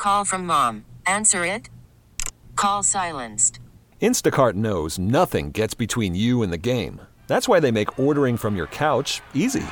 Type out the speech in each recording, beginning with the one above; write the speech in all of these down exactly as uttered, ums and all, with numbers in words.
Call from mom. Answer it. Call silenced. Instacart knows nothing gets between you and the game. That's why they make ordering from your couch easy.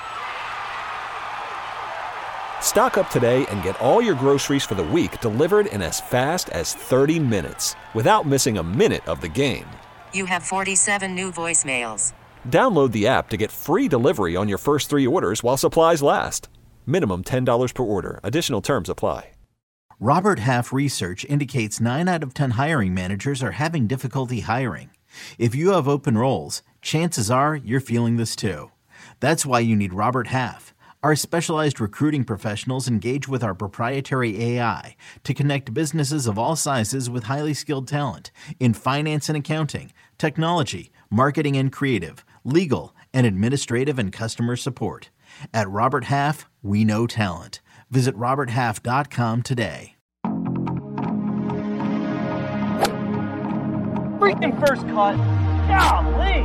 Stock up today and get all your groceries for the week delivered in as fast as thirty minutes without missing a minute of the game. You have forty-seven new voicemails. Download the app to get free delivery on your first three orders while supplies last. Minimum ten dollars per order. Additional terms apply. Robert Half research indicates nine out of ten hiring managers are having difficulty hiring. If you have open roles, chances are you're feeling this too. That's why you need Robert Half. Our specialized recruiting professionals engage with our proprietary A I to connect businesses of all sizes with highly skilled talent in finance and accounting, technology, marketing and creative, legal, and administrative and customer support. At Robert Half, we know talent. Visit robert half dot com today. Freaking first cut. Golly.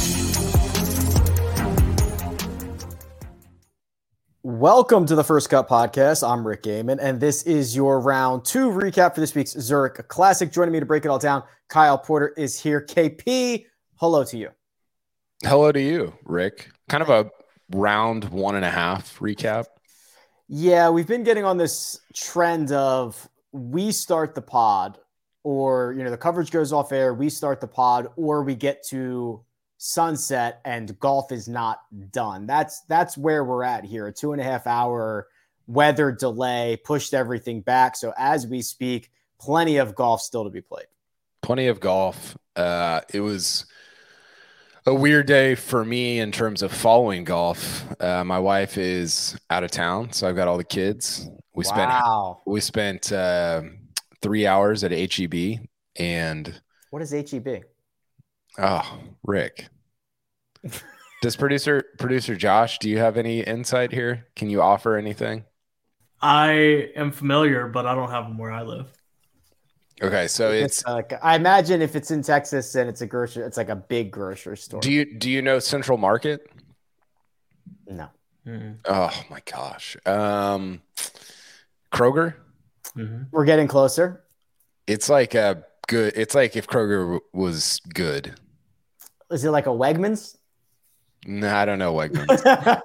Welcome to the First Cut Podcast. I'm Rick Gaiman, and this is your round two recap for this week's Zurich Classic. Joining me to break it all down, Kyle Porter is here. K P, hello to you. Hello to you, Rick. Kind of a round one and a half recap. Yeah, we've been getting on this trend of we start the pod, or, you know, the coverage goes off air, we start the pod, or we get to sunset and golf is not done. That's that's where we're at here. A two and a half hour weather delay pushed everything back. So as we speak, plenty of golf still to be played. Plenty of golf. Uh, it was a weird day for me in terms of following golf. Uh, my wife is out of town, so I've got all the kids. We Wow. spent we spent uh, three hours at H E B, and what is H E B? Oh, Rick. Does producer producer Josh, do you have any insight here? Can you offer anything? I am familiar, but I don't have them where I live. Okay, so it's, it's like, I imagine if it's in Texas and it's a grocery, it's like a big grocery store. Do you do you know Central Market? No. Mm-hmm. Oh my gosh. Um, Kroger? Mm-hmm. We're getting closer. It's like a good. It's like if Kroger was good. Is it like a Wegmans? No, I don't know Wegmans.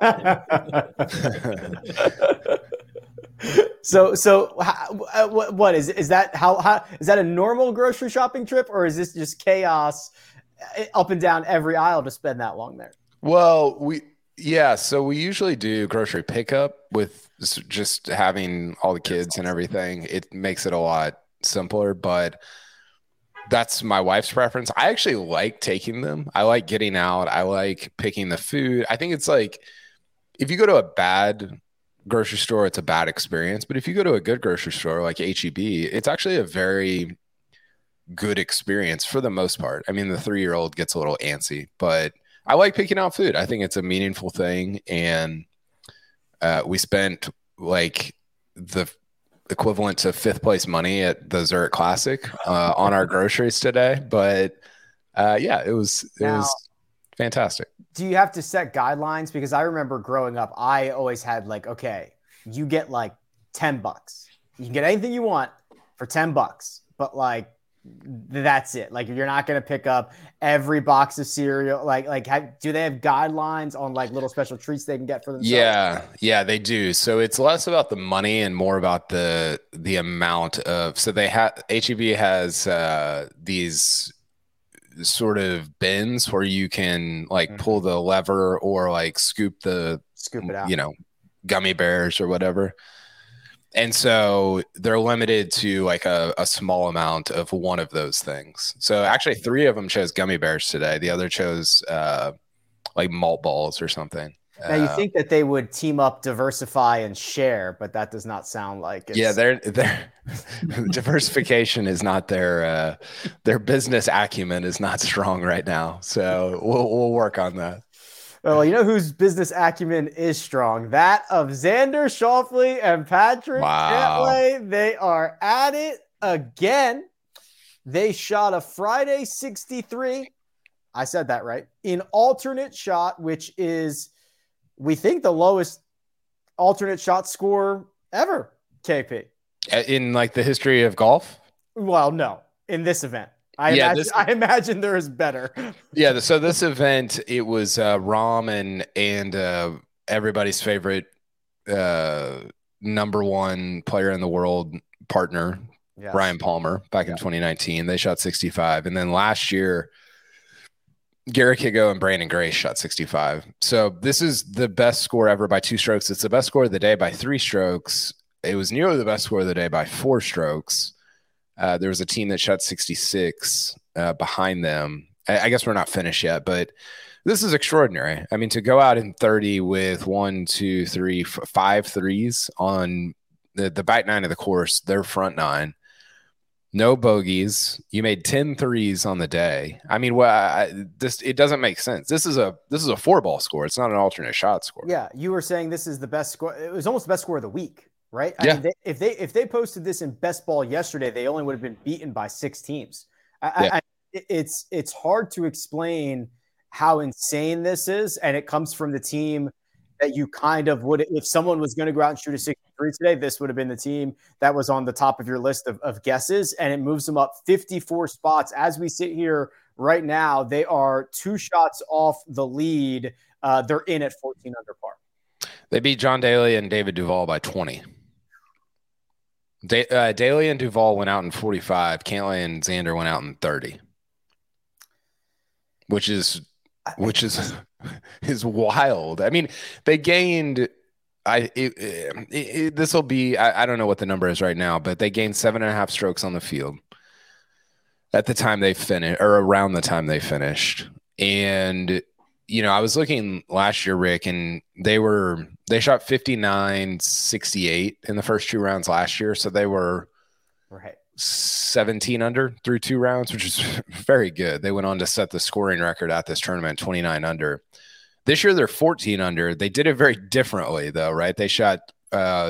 so, so how, what, what is is that? How, how is that a normal grocery shopping trip, or is this just chaos up and down every aisle to spend that long there? Well, we yeah. So we usually do grocery pickup with just having all the kids and everything. It makes it a lot simpler, but that's my wife's preference. I actually like taking them. I like getting out. I like picking the food. I think it's like if you go to a bad grocery store, it's a bad experience. But if you go to a good grocery store like H E B, it's actually a very good experience for the most part. I mean, the three-year-old gets a little antsy, but I like picking out food. I think it's a meaningful thing. And uh, we spent like the equivalent to fifth place money at the Zurich Classic uh, on our groceries today. But uh, yeah, it was it now, was fantastic. Do you have to set guidelines? Because I remember growing up, I always had like, okay, you get like ten bucks. You can get anything you want for ten bucks, but like that's it. Like you're not going to pick up every box of cereal. Like, like have, do they have guidelines on like little special treats they can get for themselves? Yeah, yeah, they do. So it's less about the money and more about the the amount of. So they have H E B has uh, these sort of bins where you can like mm-hmm. pull the lever or like scoop the scoop it out. You know, gummy bears or whatever. And so they're limited to like a, a small amount of one of those things. So actually three of them chose gummy bears today. The other chose uh, like malt balls or something. Now you uh, think that they would team up, diversify, and share, but that does not sound like it's... Yeah, they're, they're diversification is not their uh, their business acumen is not strong right now. So we'll we'll work on that. Well, you know whose business acumen is strong? That of Xander Schauffele and Patrick wow. Cantlay. They are at it again. They shot a Friday sixty-three. I said that right. In alternate shot, which is, we think, the lowest alternate shot score ever, K P. In like the history of golf? Well, no, in this event. I, yeah, imagine, this, I imagine there is better. Yeah, so this event, it was uh, Rahm and, and uh, everybody's favorite uh, number one player in the world partner, yes. Ryan Palmer, back yeah. in twenty nineteen. They shot sixty-five. And then last year, Garrick Higgo and Brandon Grace shot sixty-five. So this is the best score ever by two strokes. It's the best score of the day by three strokes. It was nearly the best score of the day by four strokes. Uh, there was a team that shot sixty-six uh, behind them. I, I guess we're not finished yet, but this is extraordinary. I mean, to go out in thirty with one, two, three, f- five threes on the, the back nine of the course, their front nine, no bogeys. You made ten threes on the day. I mean, well, I, this it doesn't make sense. This is a this is a four ball score. It's not an alternate shot score. Yeah, you were saying this is the best score. It was almost the best score of the week. Right. I yeah. mean, they, if they if they posted this in best ball yesterday, they only would have been beaten by six teams. I, yeah. I, it's it's hard to explain how insane this is, and it comes from the team that you kind of would. If someone was going to go out and shoot a sixty-three today, this would have been the team that was on the top of your list of, of guesses, and it moves them up fifty-four spots as we sit here right now. They are two shots off the lead. Uh, they're in at fourteen under par. They beat John Daly and David Duval by twenty. Da- uh, Daly and Duval went out in forty-five. Cantlay and Xander went out in thirty, which is which is is wild. I mean, they gained. I it, it, it, this will be. I, I don't know what the number is right now, but they gained seven and a half strokes on the field at the time they finished, or around the time they finished. And you know, I was looking last year, Rick, and they were they shot fifty-nine sixty-eight in the first two rounds last year. So they were right. seventeen under through two rounds, which is very good. They went on to set the scoring record at this tournament, twenty-nine under. This year they're fourteen under. They did it very differently, though, right? They shot uh,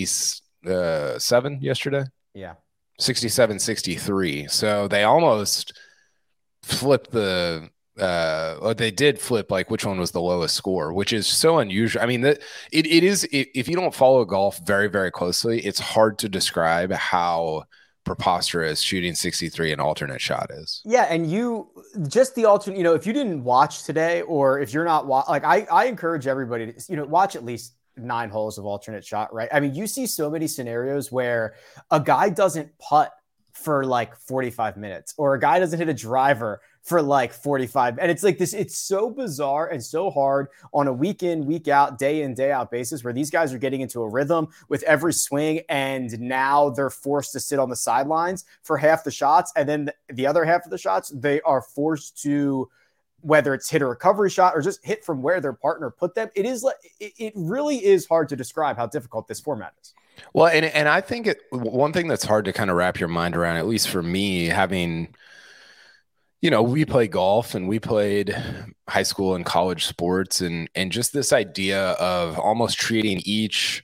sixty-seven yesterday. Yeah. sixty-seven sixty-three. So they almost flipped the uh or they did flip like which one was the lowest score, which is so unusual. I mean, that it, it is it, if you don't follow golf very, very closely, it's hard to describe how preposterous shooting sixty-three an alternate shot is. Yeah, and you just the alternate, you know, if you didn't watch today, or if you're not wa- like I I encourage everybody to, you know, watch at least nine holes of alternate shot, right? I mean, you see so many scenarios where a guy doesn't putt for like forty-five minutes, or a guy doesn't hit a driver for like forty-five. And it's like this, it's so bizarre and so hard on a week in, week out, day in, day out basis, where these guys are getting into a rhythm with every swing. And now they're forced to sit on the sidelines for half the shots. And then the other half of the shots, they are forced to, whether it's hit a recovery shot or just hit from where their partner put them. It is like, it really is hard to describe how difficult this format is. Well, and, and I think it, one thing that's hard to kind of wrap your mind around, at least for me, having, you know, we play golf and we played high school and college sports, and, and just this idea of almost treating each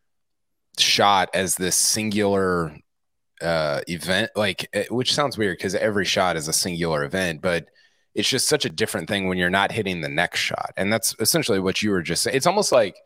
shot as this singular uh, event, like, which sounds weird because every shot is a singular event, but it's just such a different thing when you're not hitting the next shot. And that's essentially what you were just saying. It's almost like,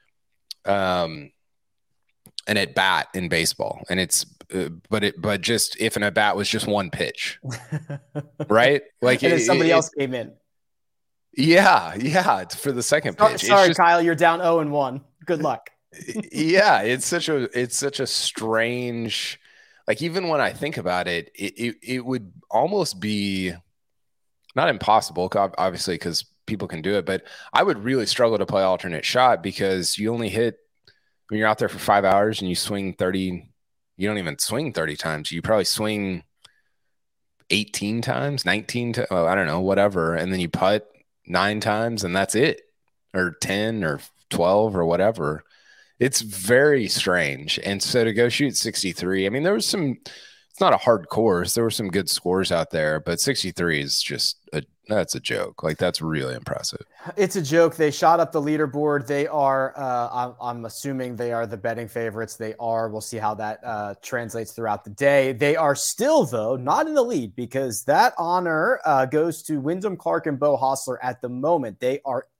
um, an at bat in baseball, and it's uh, but it but just if an at bat was just one pitch, right? Like and it, somebody it, else came in. Yeah, yeah, it's for the second pitch. Sorry, sorry just, Kyle, you're down zero and one. Good luck. Yeah, it's such a it's such a strange. Like, even when I think about it, it it, it would almost be not impossible, obviously, because people can do it. But I would really struggle to play alternate shot because you only hit. When you're out there for five hours and you swing thirty, you don't even swing thirty times. You probably swing eighteen times, nineteen to, oh, I don't know, whatever. And then you putt nine times and that's it, or ten or twelve or whatever. It's very strange. And so to go shoot sixty-three, I mean, there was some, it's not a hard course. There were some good scores out there, but sixty-three is just a, that's a joke. Like, that's really impressive. It's a joke. They shot up the leaderboard. They are, uh, I'm, I'm assuming they are the betting favorites. They are. We'll see how that uh, translates throughout the day. They are still, though, not in the lead, because that honor uh, goes to Wyndham Clark and Beau Hossler at the moment. They are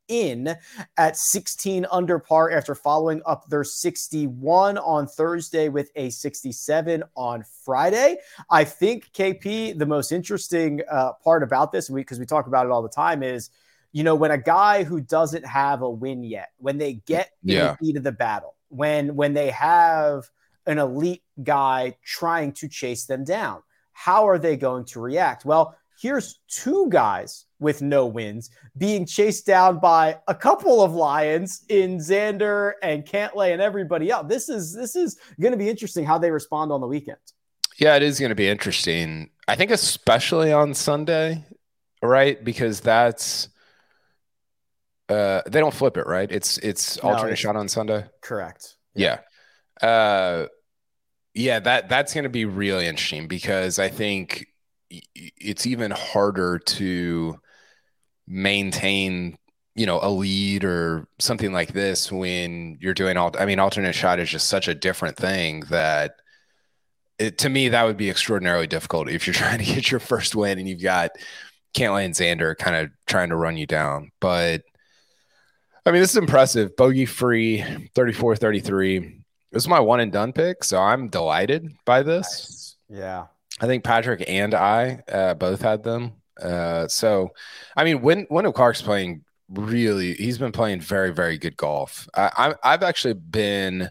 in at sixteen under par after following up their sixty-one on Thursday with a sixty-seven on Friday. I think, K P, the most interesting uh, part about this, because we, we talk about it all the time, is, you know, when a guy who doesn't have a win yet, when they get in Yeah. the heat of the battle, when when they have an elite guy trying to chase them down, how are they going to react? Well, here's two guys with no wins being chased down by a couple of Lions in Xander and Cantlay and everybody else. This is this is going to be interesting how they respond on the weekend. Yeah, it is going to be interesting. I think especially on Sunday, right? Because that's uh, they don't flip it, right? It's it's No, alternate it's- shot on Sunday. Correct. Yeah. Uh, yeah, that that's going to be really interesting because I think it's even harder to maintain, you know, a lead or something like this when you're doing all, I mean, alternate shot is just such a different thing that it, to me, that would be extraordinarily difficult if you're trying to get your first win and you've got Cantlay and Xander kind of trying to run you down. But I mean, this is impressive. Bogey free, thirty-four thirty-three. This is my one and done pick. So I'm delighted by this. Nice. Yeah. I think Patrick and I uh, both had them. Uh, so, I mean, when Wyndham Clark's playing really, he's been playing very, very good golf. I, I, I've actually been.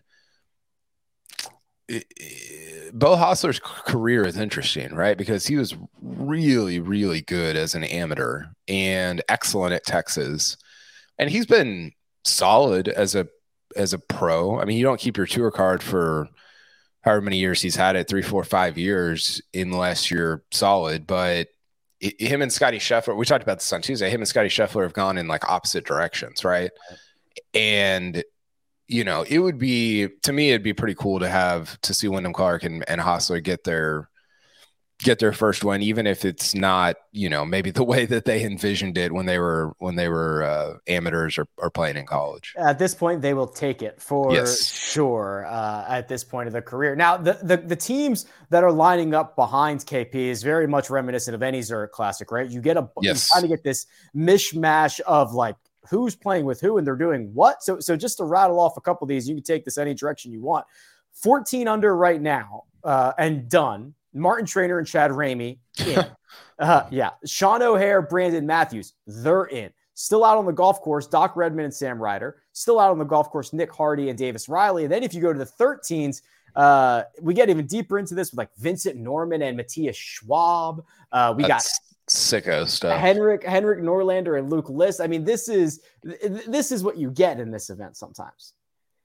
Beau Hossler's career is interesting, right? Because he was really, really good as an amateur and excellent at Texas, and he's been solid as a as a pro. I mean, you don't keep your tour card for however many years he's had it, three, four, five years, unless you're solid. But it, him and Scotty Scheffler, we talked about this on Tuesday, him and Scotty Scheffler have gone in like opposite directions, right? And, you know, it would be, to me, it'd be pretty cool to have, to see Wyndham Clark and, and Hossler get their, get their first win, even if it's not, you know, maybe the way that they envisioned it when they were, when they were uh, amateurs or, or playing in college. At this point, they will take it for Yes. sure uh, at this point of their career. Now, the, the the teams that are lining up behind K P is very much reminiscent of any Zurich Classic, right? You get a Yes. you kind of get this mishmash of like who's playing with who and they're doing what. So, so just to rattle off a couple of these, you can take this any direction you want. fourteen under right now uh, and done. Martin Trainer and Chad Ramey in. uh, yeah. Sean O'Hare, Brandon Matthews, they're in. Still out on the golf course, Doc Redman and Sam Ryder. Still out on the golf course, Nick Hardy and Davis Riley. And then if you go to the thirteens, uh, we get even deeper into this with like Vincent Norman and Matthias Schwab. Uh, we That's sicko got stuff. Henrik Henrik Norlander and Luke List. I mean, this is this is what you get in this event sometimes.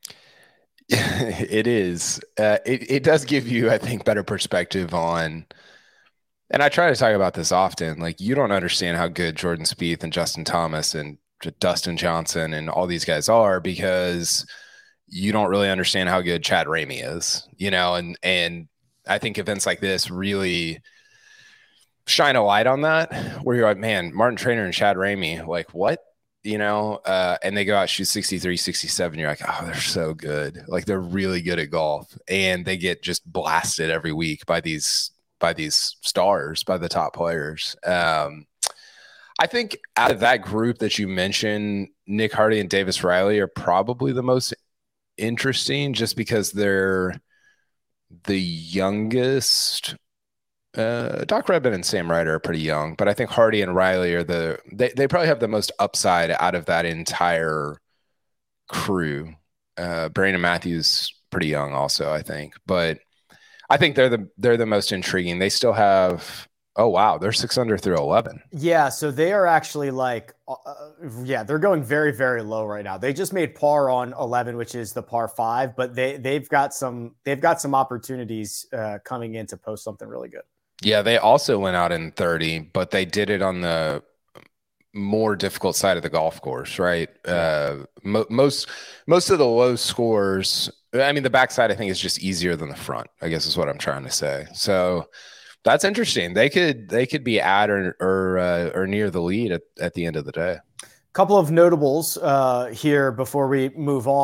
It is. Uh, it, it does give you, I think, better perspective on, and I try to talk about this often, like you don't understand how good Jordan Spieth and Justin Thomas and Dustin Johnson and all these guys are because you don't really understand how good Chad Ramey is, you know, and, and I think events like this really shine a light on that where you're like, man, Martin Trainer and Chad Ramey, like what? You know, uh, and they go out, shoot sixty-three, sixty-seven. You're like, oh, they're so good. Like they're really good at golf and they get just blasted every week by these, by these stars, by the top players. Um, I think out of that group that you mentioned, Nick Hardy and Davis Riley are probably the most interesting just because they're the youngest. Uh, Doc Redman and Sam Ryder are pretty young, but I think Hardy and Riley are the they, they probably have the most upside out of that entire crew. Uh, Brandon Matthews pretty young also, I think, but I think they're the they're the most intriguing. They still have oh wow, they're six under through eleven. Yeah, so they are actually like uh, yeah, they're going very very low right now. They just made par on eleven, which is the par five, but they they've got some they've got some opportunities uh, coming in to post something really good. Yeah, they also went out in thirty, but they did it on the more difficult side of the golf course, right? Uh, mo- most most of the low scores, I mean, the backside I think is just easier than the front, I guess is what I'm trying to say. So that's interesting. They could they could be at or or, uh, or near the lead at, at the end of the day. Couple of notables uh, here before we move on.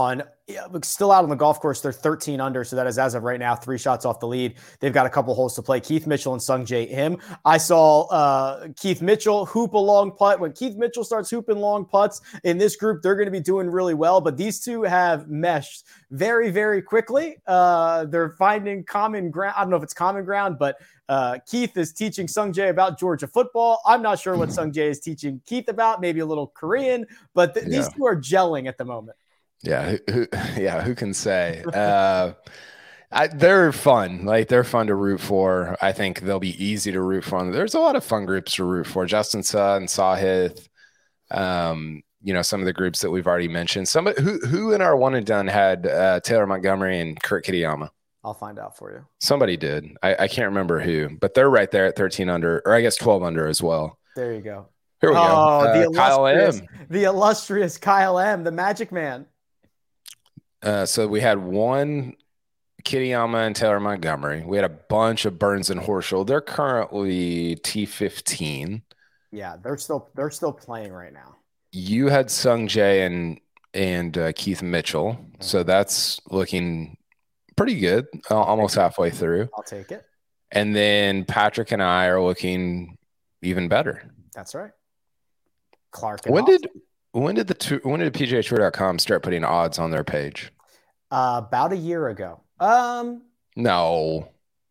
yeah, still out on the golf course. They're thirteen under, so that is as of right now three shots off the lead. They've got a couple holes to play. Keith Mitchell and Sungjae Im. I saw uh, Keith Mitchell hoop a long putt. When Keith Mitchell starts hooping long putts in this group, they're going to be doing really well. But these two have meshed very, very quickly. Uh, they're finding common ground. I don't know if it's common ground, but uh, Keith is teaching Sungjae about Georgia football. I'm not sure what Sungjae is teaching Keith about. Maybe a little Korean, but th- yeah. these two are gelling at the moment. Yeah, who, who, yeah, who can say? Uh, I, they're fun. Like, they're fun to root for. I think they'll be easy to root for. There's a lot of fun groups to root for. Justin Suh and Sahith, um, you know, some of the groups that we've already mentioned. Some who who in our one and done had uh, Taylor Montgomery and Kurt Kitayama. I'll find out for you. Somebody did. I, I can't remember who, but they're right there at thirteen under, or I guess twelve under as well. There you go. Here we oh, go. Uh, the illustrious, Kyle M. The illustrious Kyle M, the Magic Man. Uh, so we had one Kitayama and Taylor Montgomery. We had a bunch of Burns and Horschel. They're currently T fifteen. Yeah, they're still they're still playing right now. You had Sungjae and and uh, Keith Mitchell, mm-hmm. so that's looking pretty good. Uh, almost halfway through. I'll take it. And then Patrick and I are looking even better. That's right. Clark. When did when did the when did P G A Tour dot com start putting odds on their page? Uh, about a year ago. Um, no,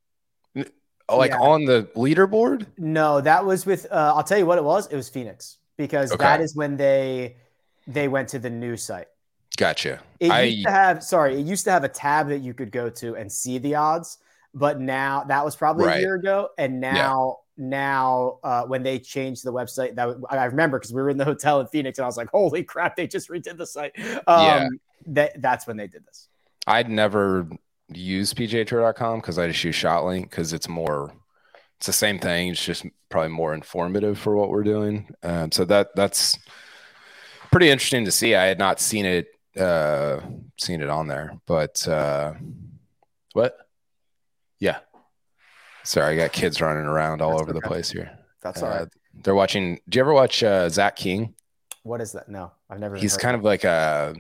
like yeah. on the leaderboard. No, that was with. Uh, I'll tell you what it was. It was Phoenix because okay. that is when they they went to the new site. Gotcha. It I, used to have sorry. It used to have a tab that you could go to and see the odds, but now that was probably right. a year ago, and now. Yeah. Now, uh, when they changed the website, that I remember because we were in the hotel in Phoenix, and I was like, "Holy crap! They just redid the site." Um, yeah, that that's when they did this. I'd never used P G A Tour dot com because I just use ShotLink because it's more, it's the same thing. It's just probably more informative for what we're doing. Um, so that that's pretty interesting to see. I had not seen it, uh, seen it on there, but uh, what? Yeah. Sorry, I got kids running around all That's over okay. the place here. That's all right. Uh, they're watching. Do you ever watch uh, Zach King? What is that? No, I've never. He's heard kind of, of like a.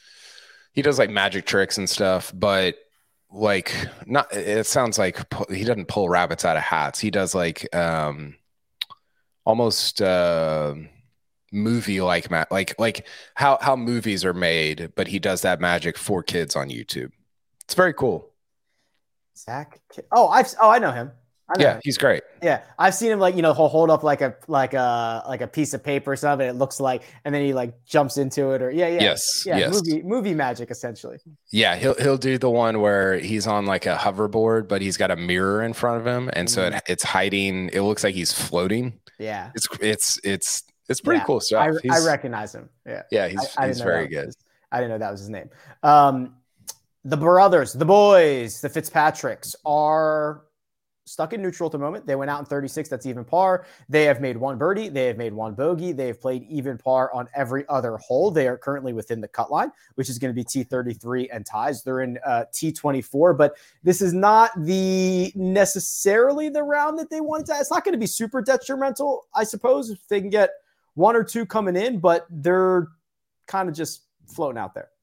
He does like magic tricks and stuff, but like not. It sounds like he doesn't pull rabbits out of hats. He does like um, almost uh, movie like ma- like like how how movies are made, but he does that magic for kids on YouTube. It's very cool. Zach. Oh, I've oh I know him. I know yeah, him. he's great. Yeah, I've seen him like you know he'll hold up like a like a like a piece of paper or something. It looks like, and then he like jumps into it or yeah yeah yes yeah yes. movie movie magic essentially. Yeah, he'll he'll do the one where he's on like a hoverboard, but he's got a mirror in front of him, and mm-hmm. so it, it's hiding. It looks like he's floating. Yeah, it's it's it's it's pretty yeah, cool stuff. I, I recognize him. Yeah, yeah, he's I, I he's very good. Was, I didn't know that was his name. Um, the brothers, the boys, the Fitzpatricks are stuck in neutral at the moment. They went out in thirty-six. That's even par. They have made one birdie. They have made one bogey. They have played even par on every other hole. They are currently within the cut line, which is going to be T thirty-three and ties. They're in uh, T twenty-four, but this is not the necessarily the round that they wanted to. It's not going to be super detrimental, I suppose, if they can get one or two coming in, but they're kind of just floating out there.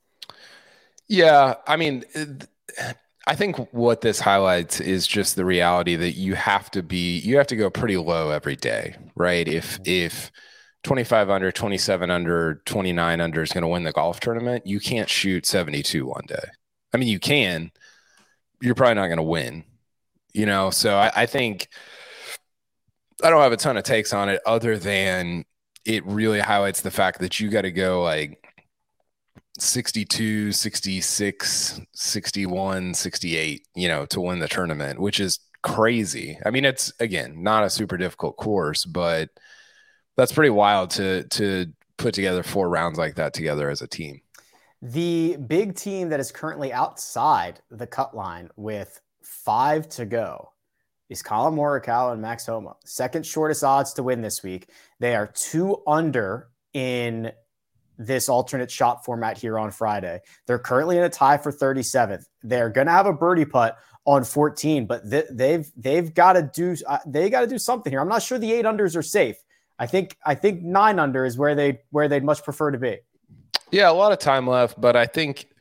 Yeah, I mean, I think what this highlights is just the reality that you have to be, you have to go pretty low every day, right? If if twenty-five under, twenty-seven under, twenty-nine under is going to win the golf tournament, you can't shoot seventy-two one day. I mean, you can, you're probably not going to win, you know? So I, I think I don't have a ton of takes on it other than it really highlights the fact that you got to go like sixty-two, sixty-six, sixty-one, sixty-eight, you know, to win the tournament, which is crazy. I mean, it's again, not a super difficult course, but that's pretty wild to, to put together four rounds like that together as a team. The big team that is currently outside the cut line with five to go is Colin Morikawa and Max Homa. Second shortest odds to win this week. They are two under in this alternate shot format here on Friday. They're currently in a tie for thirty-seventh. They're going to have a birdie putt on fourteen, but th- they've they've got to do uh, they got to do something here. I'm not sure the eight unders are safe. I think I think nine under is where they where they'd much prefer to be. Yeah, a lot of time left, but I think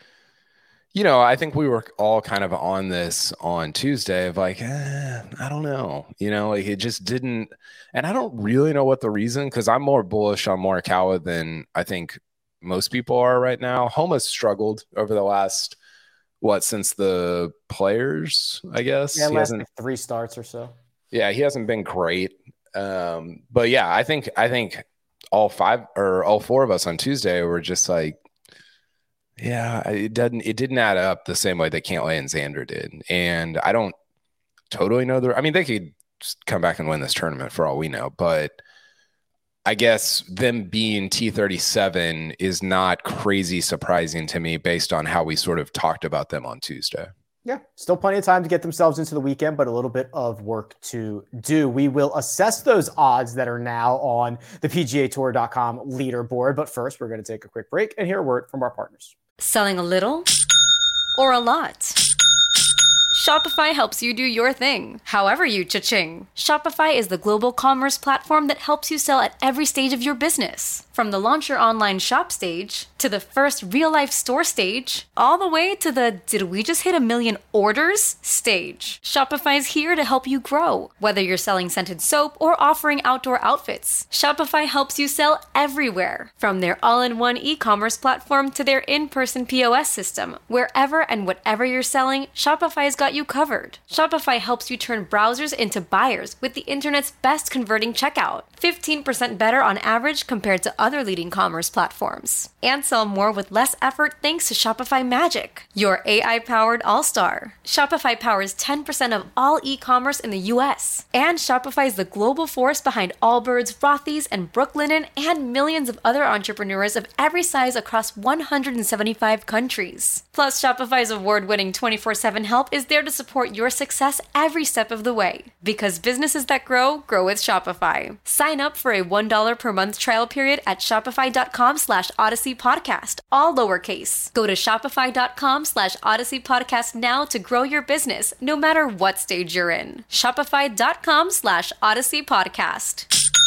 You know, I think we were all kind of on this on Tuesday of like, eh, I don't know, you know, like it just didn't. And I don't really know what the reason, because I'm more bullish on Morikawa than I think most people are right now. Homa's struggled over the last, what, since the Players, I guess. Yeah, he last hasn't, like three starts or so. Yeah, he hasn't been great. Um, but yeah, I think I think all five or all four of us on Tuesday were just like, yeah, it doesn't. It didn't add up the same way that Cantlay and Xander did, and I don't totally know the. I mean, they could come back and win this tournament for all we know, but I guess them being T thirty-seven is not crazy surprising to me based on how we sort of talked about them on Tuesday. Yeah, still plenty of time to get themselves into the weekend, but a little bit of work to do. We will assess those odds that are now on the P G A Tour dot com leaderboard. But first, we're going to take a quick break and hear a word from our partners. Selling a little or a lot? Shopify helps you do your thing, however you cha-ching. Shopify is the global commerce platform that helps you sell at every stage of your business. From the launch your online shop stage, to the first real-life store stage, all the way to the did we just hit a million orders stage. Shopify's here to help you grow. Whether you're selling scented soap or offering outdoor outfits, Shopify helps you sell everywhere. From their all-in-one e-commerce platform to their in-person P O S system, wherever and whatever you're selling, Shopify's got you covered. Shopify helps you turn browsers into buyers with the internet's best converting checkout. fifteen percent better on average compared to other leading commerce platforms. And sell more with less effort thanks to Shopify Magic, your A I-powered all-star. Shopify powers ten percent of all e-commerce in the U S. And Shopify is the global force behind Allbirds, Rothy's, and Brooklinen, and millions of other entrepreneurs of every size across one hundred seventy-five countries. Plus, Shopify's award-winning twenty-four seven help is there to support your success every step of the way. Because businesses that grow, grow with Shopify. Sign up for a one dollar per month trial period at shopify.com slash Odyssey Podcast, all lowercase. Go to shopify.com slash Odyssey Podcast now to grow your business, no matter what stage you're in. Shopify.com slash Odyssey Podcast.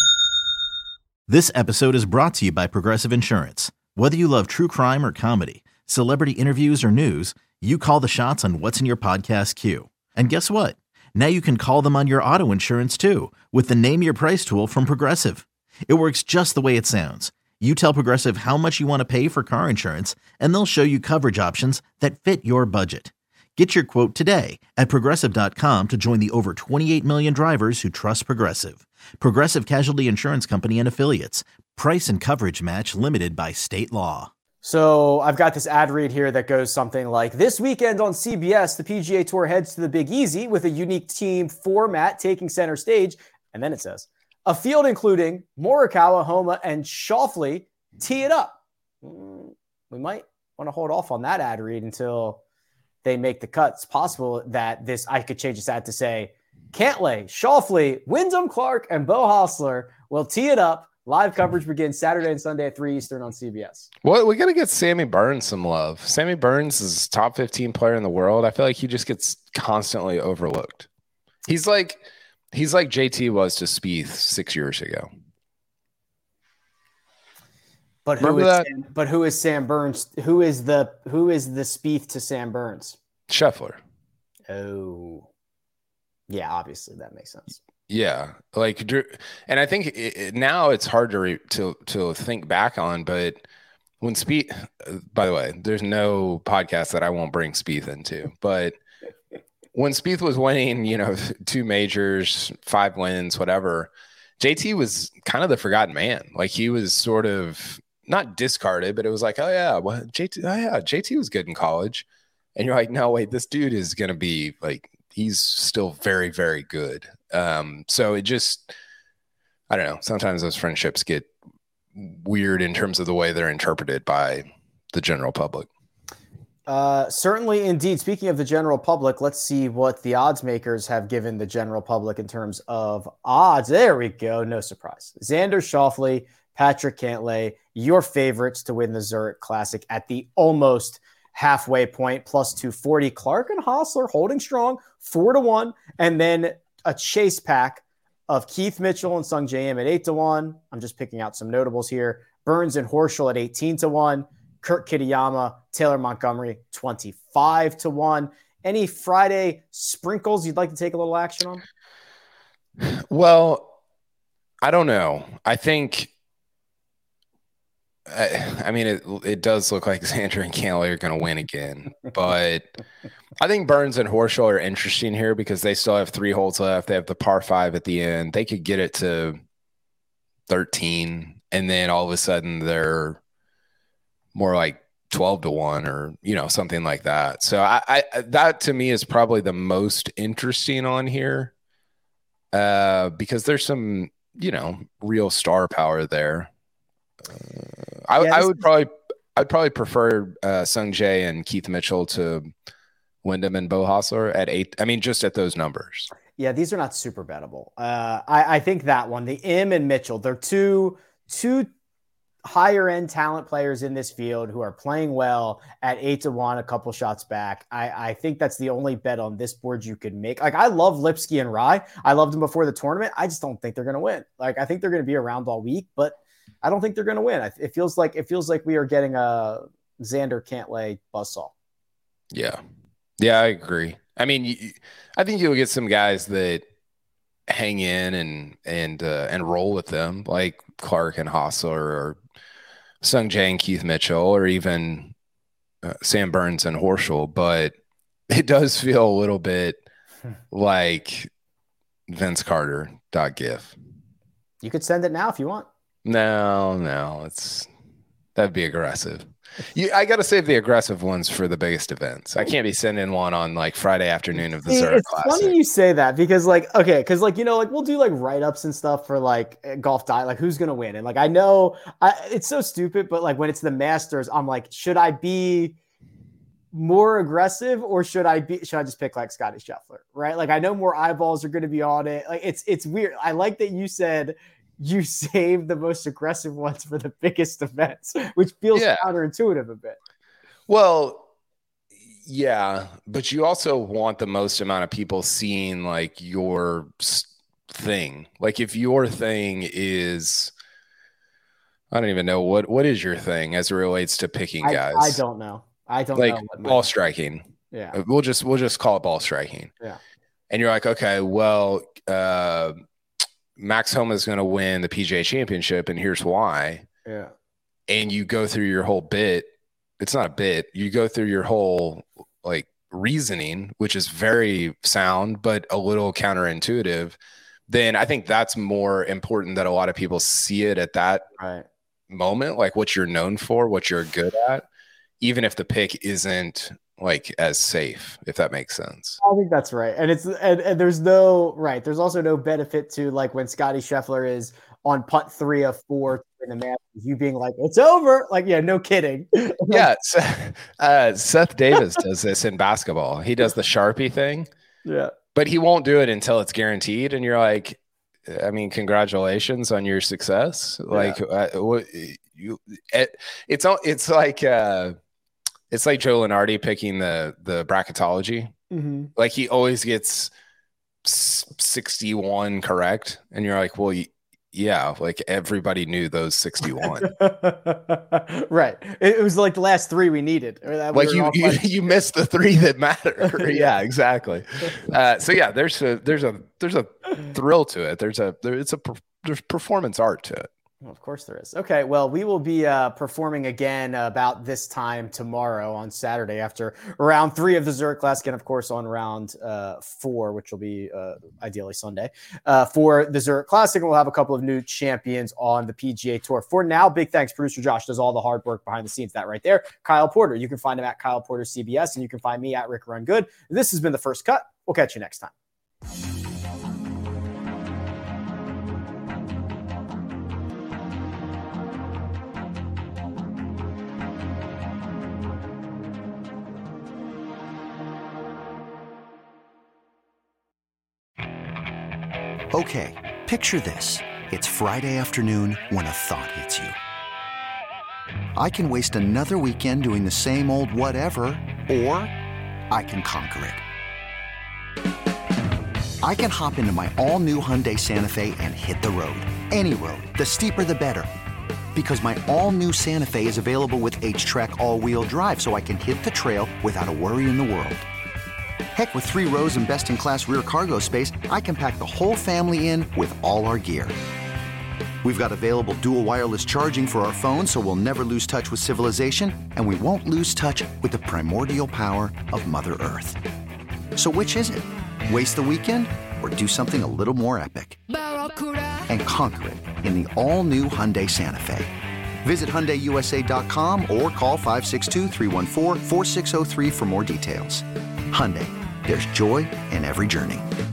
This episode is brought to you by Progressive Insurance. Whether you love true crime or comedy, celebrity interviews or news, you call the shots on what's in your podcast queue. And guess what? Now you can call them on your auto insurance too with the Name Your Price tool from Progressive. It works just the way it sounds. You tell Progressive how much you want to pay for car insurance, and they'll show you coverage options that fit your budget. Get your quote today at Progressive dot com to join the over twenty-eight million drivers who trust Progressive. Progressive Casualty Insurance Company and Affiliates. Price and coverage match limited by state law. So I've got this ad read here that goes something like, this weekend on C B S, the P G A Tour heads to the Big Easy with a unique team format taking center stage. And then it says, a field including Morikawa, Homa, and Schauffele tee it up. We might want to hold off on that ad read until they make the cut. It's possible that this, I could change this ad to say, Cantlay, Schauffele, Wyndham Clark, and Beau Hossler will tee it up. Live coverage begins Saturday and Sunday at three Eastern on C B S. Well, we got to get Sammy Burns some love. Sammy Burns is top fifteen player in the world. I feel like he just gets constantly overlooked. He's like he's like J T was to Spieth six years ago. But who is Sam, but who is Sam Burns? Who is the who is the Spieth to Sam Burns? Scheffler. Oh, yeah, obviously that makes sense. Yeah, like, and I think it, now it's hard to re, to to think back on, but when Spieth, by the way, there's no podcast that I won't bring Spieth into, but when Spieth was winning, you know, two majors, five wins, whatever, J T was kind of the forgotten man. Like, he was sort of not discarded, but it was like, oh yeah, well, J T, oh yeah, J T was good in college, and you're like, no, wait, this dude is gonna be like, he's still very, very good. Um, so it just, I don't know. Sometimes those friendships get weird in terms of the way they're interpreted by the general public. Uh, certainly, indeed. Speaking of the general public, let's see what the odds makers have given the general public in terms of odds. There we go. No surprise. Xander Schauffele, Patrick Cantlay, your favorites to win the Zurich Classic at the almost halfway point, plus two forty. Clark and Hossler holding strong, four to one, and then a chase pack of Keith Mitchell and Sung J M at eight to one. I'm just picking out some notables here. Burns and Horschel at eighteen to one. Kurt Kitayama, Taylor Montgomery, twenty-five to one. Any Friday sprinkles you'd like to take a little action on? Well, I don't know. I think, I, I mean, it it does look like Xander and Cantlay are going to win again, but I think Burns and Horschel are interesting here because they still have three holes left. They have the par five at the end. They could get it to thirteen, and then all of a sudden they're more like twelve to one or, you know, something like that. So I, I that to me is probably the most interesting on here uh, because there's some, you know, real star power there. Uh, I, yeah, I would probably, I'd probably prefer uh, Sung Jae and Keith Mitchell to Wyndham and Beau Hossler at eight. I mean, just at those numbers. Yeah, these are not super bettable. Uh, I, I think that one, the Im and Mitchell, they're two, two higher end talent players in this field who are playing well at eight to one, a couple shots back. I, I think that's the only bet on this board you could make. Like, I love Lipsky and Rye. I loved them before the tournament. I just don't think they're going to win. Like, I think they're going to be around all week, but I don't think they're going to win. It feels like, it feels like we are getting a Xander Cantlay buzzsaw. Yeah. Yeah, I agree. I mean, you, I think you'll get some guys that hang in and, and, uh, and roll with them, like Clark and Hossler or Sung Jae and Keith Mitchell, or even uh, Sam Burns and Horschel, but it does feel a little bit like Vince Carter dot gif. You could send it now if you want. No, no, it's that'd be aggressive. You, I got to save the aggressive ones for the biggest events. I can't be sending one on like Friday afternoon of the Zurich It's Classic. funny you say that because like, okay. Cause like, you know, like we'll do like write-ups and stuff for like golf diet, like who's going to win. And like, I know I, it's so stupid, but like when it's the Masters, I'm like, should I be more aggressive or should I be, should I just pick like Scotty Scheffler? Right. Like I know more eyeballs are going to be on it. Like it's, it's weird. I like that you said you save the most aggressive ones for the biggest events, which feels yeah. counterintuitive a bit. Well, yeah, but you also want the most amount of people seeing like your thing. Like if your thing is, I don't even know what, what is your thing as it relates to picking guys. I, I don't know. I don't like know. Like ball striking. Yeah. We'll just, we'll just call it ball striking. Yeah. And you're like, okay, well, uh, Max Homa is going to win the P G A Championship, and here's why. Yeah. And you go through your whole bit. It's not a bit. You go through your whole like reasoning, which is very sound, but a little counterintuitive. Then I think that's more important that a lot of people see it at that right. moment, like what you're known for, what you're good at, even if the pick isn't like as safe, if that makes sense. I think that's right. And it's, and, and there's no, right. There's also no benefit to like when Scotty Scheffler is on putt three of four in the match, you being like, it's over. Like, yeah, no kidding. Yeah. Uh, Seth Davis does this in basketball. He does the Sharpie thing. Yeah. But he won't do it until it's guaranteed. And you're like, I mean, congratulations on your success. Yeah. Like, uh, what you, it, it's, it's like, uh, It's like Joe Lenardi picking the the bracketology. Mm-hmm. Like he always gets sixty-one correct, and you're like, well, yeah, like everybody knew those sixty-one. Right. It was like the last three we needed. That like you, you, you missed the three that matter. Yeah, exactly. Uh, so yeah, there's a there's a there's a thrill to it. There's a there, it's a there's performance art to it. Well, of course there is. Okay, well, we will be uh, performing again about this time tomorrow on Saturday after round three of the Zurich Classic, and of course on round uh, four, which will be uh, ideally Sunday, uh, for the Zurich Classic. And we'll have a couple of new champions on the P G A Tour. For now, big thanks. Producer Josh does all the hard work behind the scenes. That right there. Kyle Porter. You can find him at Kyle Porter C B S, and you can find me at Rick Run Good. This has been The First Cut. We'll catch you next time. Okay, picture this. It's Friday afternoon when a thought hits you. I can waste another weekend doing the same old whatever, or I can conquer it. I can hop into my all-new Hyundai Santa Fe and hit the road. Any road. The steeper, the better. Because my all-new Santa Fe is available with H-Track all-wheel drive, so I can hit the trail without a worry in the world. Heck, with three rows and best-in-class rear cargo space, I can pack the whole family in with all our gear. We've got available dual wireless charging for our phones, so we'll never lose touch with civilization, and we won't lose touch with the primordial power of Mother Earth. So which is it? Waste the weekend or do something a little more epic? And conquer it in the all-new Hyundai Santa Fe. Visit Hyundai U S A dot com or call five six two, three one four, four six zero three for more details. Hyundai, there's joy in every journey.